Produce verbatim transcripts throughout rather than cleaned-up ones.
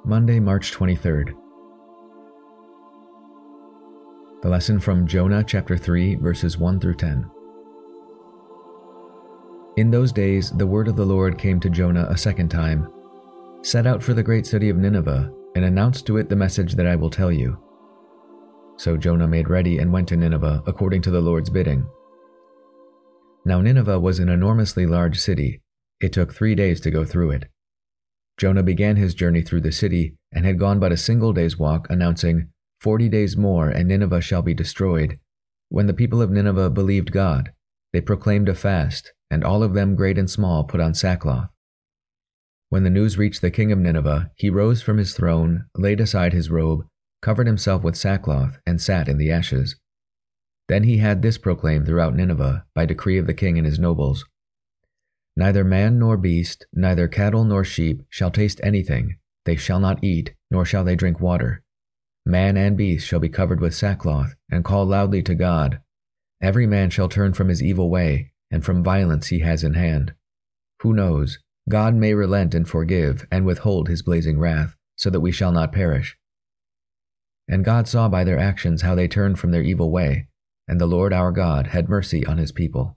Monday, March twenty-third. The lesson from Jonah chapter three, verses one through ten. In those days the word of the Lord came to Jonah a second time. Set out for the great city of Nineveh, and announce to it the message that I will tell you. So Jonah made ready and went to Nineveh according to the Lord's bidding. Now Nineveh was an enormously large city. It took three days to go through it. Jonah began his journey through the city and had gone but a single day's walk, announcing, Forty days more and Nineveh shall be destroyed. When the people of Nineveh believed God, they proclaimed a fast, and all of them, great and small, put on sackcloth. When the news reached the king of Nineveh, he rose from his throne, laid aside his robe, covered himself with sackcloth, and sat in the ashes. Then he had this proclaimed throughout Nineveh, by decree of the king and his nobles. Neither man nor beast, neither cattle nor sheep, shall taste anything, they shall not eat, nor shall they drink water. Man and beast shall be covered with sackcloth, and call loudly to God. Every man shall turn from his evil way, and from violence he has in hand. Who knows? God may relent and forgive, and withhold his blazing wrath, so that we shall not perish. And God saw by their actions how they turned from their evil way, and the Lord our God had mercy on his people.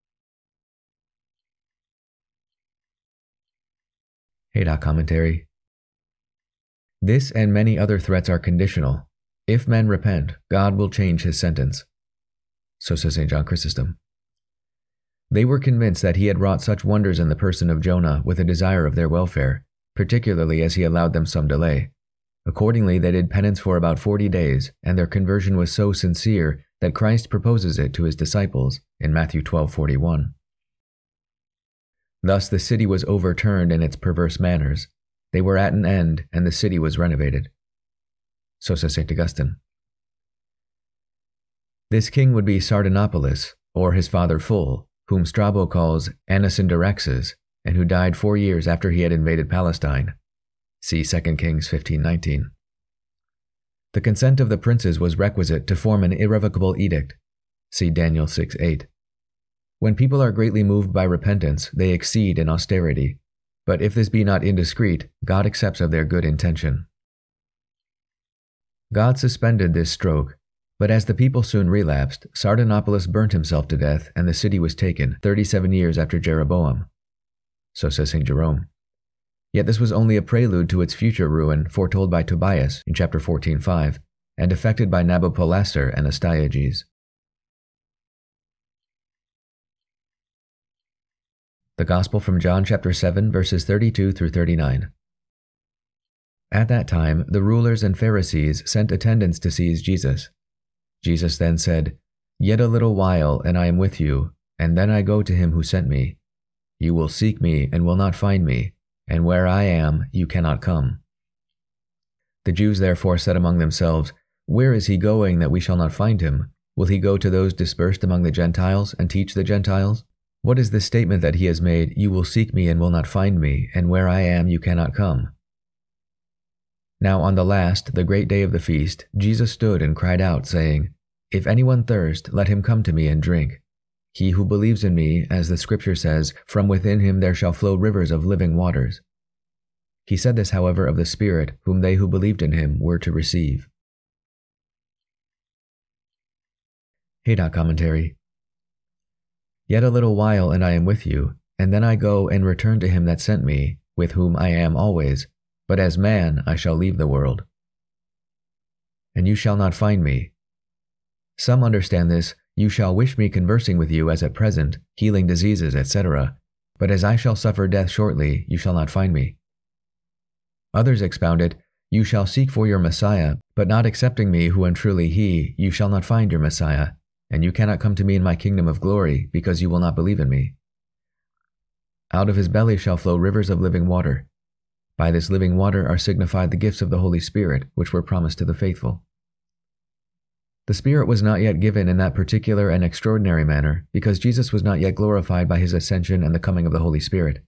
Haydock Commentary. This and many other threats are conditional. If men repent, God will change his sentence. So says Saint John Chrysostom. They were convinced that he had wrought such wonders in the person of Jonah with a desire of their welfare, particularly as he allowed them some delay. Accordingly, they did penance for about forty days, and their conversion was so sincere that Christ proposes it to his disciples in Matthew twelve forty-one. Thus the city was overturned in its perverse manners. They were at an end, and the city was renovated. So says Saint Augustine. This king would be Sardanapalus, or his father Phul, whom Strabo calls Anaxagoras, and who died four years after he had invaded Palestine. See Second Kings fifteen nineteen. The consent of the princes was requisite to form an irrevocable edict. See Daniel six eight. When people are greatly moved by repentance, they exceed in austerity. But if this be not indiscreet, God accepts of their good intention. God suspended this stroke, but as the people soon relapsed, Sardanapalus burnt himself to death, and the city was taken, thirty-seven years after Jeroboam. So says Saint Jerome. Yet this was only a prelude to its future ruin, foretold by Tobias in chapter fourteen five, and effected by Nabopolassar and Astyages. The Gospel from John chapter seven, verses thirty-two through thirty-nine. At that time, the rulers and Pharisees sent attendants to seize Jesus. Jesus then said, Yet a little while, and I am with you, and then I go to him who sent me. You will seek me and will not find me, and where I am, you cannot come. The Jews therefore said among themselves, Where is he going that we shall not find him? Will he go to those dispersed among the Gentiles and teach the Gentiles? What is this statement that he has made, You will seek me and will not find me, and where I am you cannot come? Now on the last, the great day of the feast, Jesus stood and cried out, saying, If anyone thirst, let him come to me and drink. He who believes in me, as the scripture says, from within him there shall flow rivers of living waters. He said this, however, of the Spirit, whom they who believed in him were to receive. Haydock Commentary. Yet a little while, and I am with you, and then I go and return to him that sent me, with whom I am always, but as man I shall leave the world. And you shall not find me. Some understand this, You shall wish me conversing with you as at present, healing diseases, et cetera, but as I shall suffer death shortly, you shall not find me. Others expound it, You shall seek for your Messiah, but not accepting me who am truly he, you shall not find your Messiah. And you cannot come to me in my kingdom of glory, because you will not believe in me. Out of his belly shall flow rivers of living water. By this living water are signified the gifts of the Holy Spirit, which were promised to the faithful. The Spirit was not yet given in that particular and extraordinary manner, because Jesus was not yet glorified by his ascension and the coming of the Holy Spirit.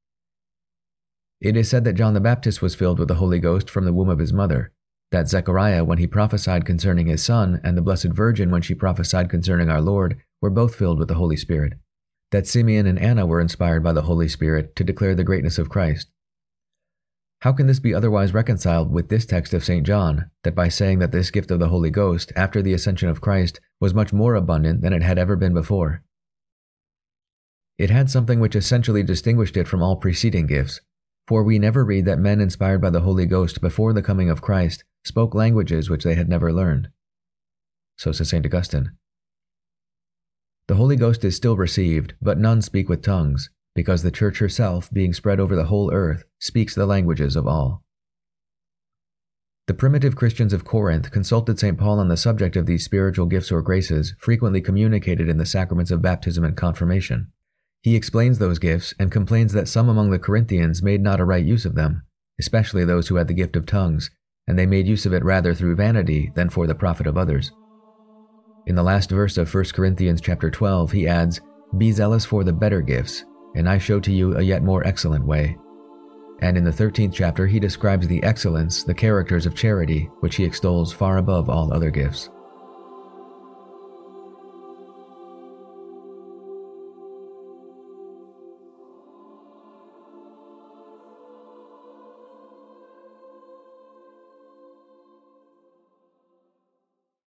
It is said that John the Baptist was filled with the Holy Ghost from the womb of his mother, that Zechariah, when he prophesied concerning his son, and the Blessed Virgin, when she prophesied concerning our Lord, were both filled with the Holy Spirit, that Simeon and Anna were inspired by the Holy Spirit to declare the greatness of Christ. How can this be otherwise reconciled with this text of Saint John, that by saying that this gift of the Holy Ghost after the ascension of Christ was much more abundant than it had ever been before? It had something which essentially distinguished it from all preceding gifts, for we never read that men inspired by the Holy Ghost before the coming of Christ spoke languages which they had never learned. So says Saint Augustine. The Holy Ghost is still received, but none speak with tongues, because the Church herself, being spread over the whole earth, speaks the languages of all. The primitive Christians of Corinth consulted Saint Paul on the subject of these spiritual gifts or graces frequently communicated in the sacraments of baptism and confirmation. He explains those gifts and complains that some among the Corinthians made not a right use of them, especially those who had the gift of tongues, and they made use of it rather through vanity than for the profit of others. In the last verse of First Corinthians chapter twelve, he adds, "Be zealous for the better gifts, and I show to you a yet more excellent way." And in the thirteenth chapter he describes the excellence, the characters of charity, which he extols far above all other gifts.